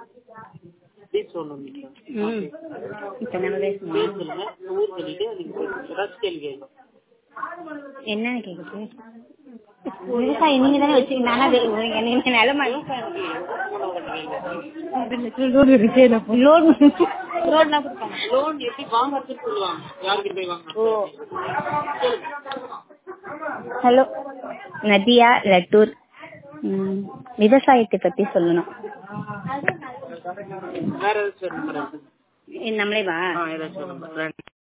Please சொல்லணும். இப்ப நம்ம பேசணும். பேர் சொல்லுங்க, ஊர் சொல்லிட்டு நீங்க ஏதாச்சும் கேள்வி கேட்கணும். என்னன்னு கேக்குது? விவசாயம் நீங்க தானே வச்சுக்கீங்க, நானா நீங்க நிலமா லோன் எப்படி வாங்குறதுன்னு சொல்லுவாங்க, யாருக்கு போய் வாங்க. ஹலோ நதியா லட்டூர். விவசாயத்தை பத்தி சொல்லணும். வேற ஏதாச்சும் நம்மளே வா. ஏதாச்சும்